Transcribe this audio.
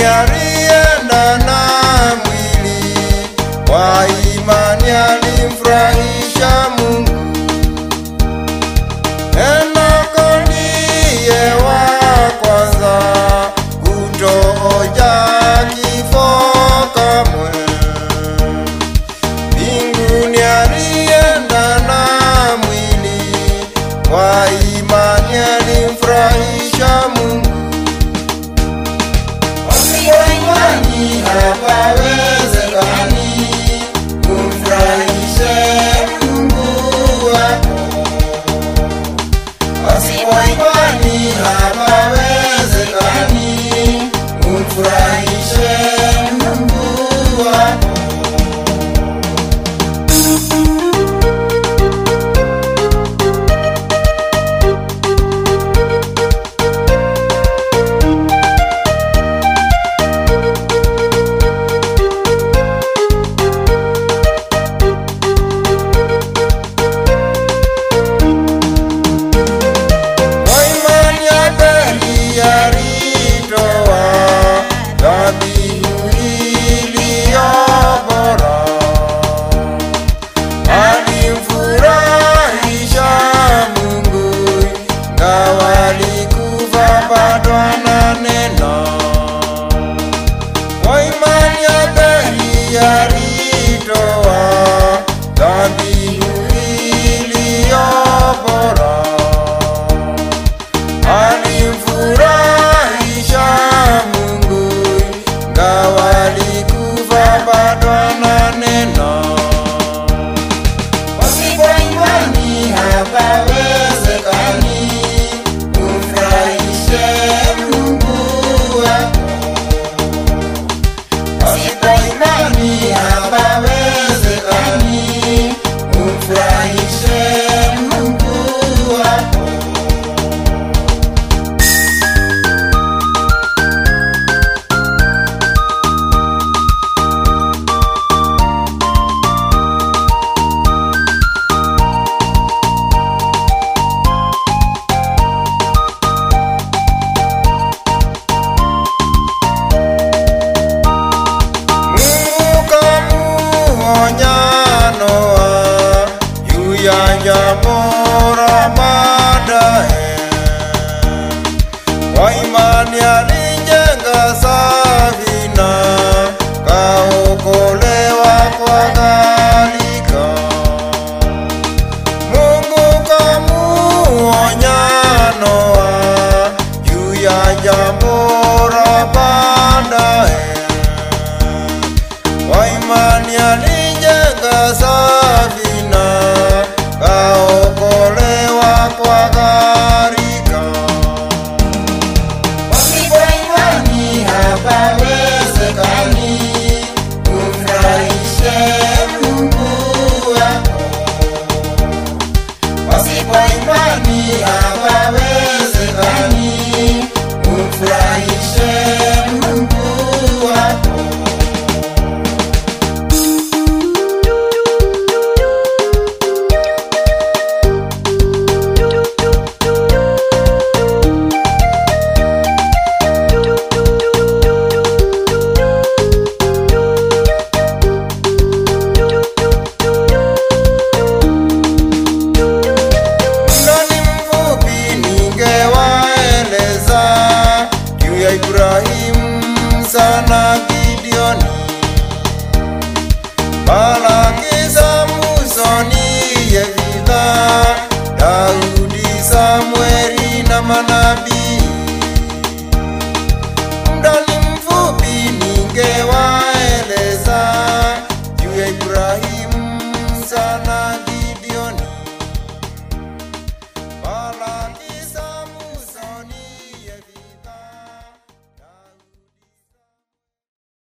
alienda na mwili, kwa imani alimfurahisha Mungu. Henoko ndiye wa kwanza kutoja kifo kamwe. Mbinguni alienda na mwili, kwa imani alimfurahisha Mungu. Pasipo imani hapawezekani kumfurahisha Mungu wako. Pasipo imani hapawezekani kumfurahisha Mungu wako. Kwa imani alijenga safina, kaokolewa kwa gharika. Mungu kamuonya Noa juu ya jambo la baadaye. Kwa imani alijenga safina, kaokolewa kwa gharika. Pasipo imani hapawezekani kumfurahisha Mungu wako. Pasipo imani hapawezekani kumfurahisha Mungu wako. Ibrahimu sana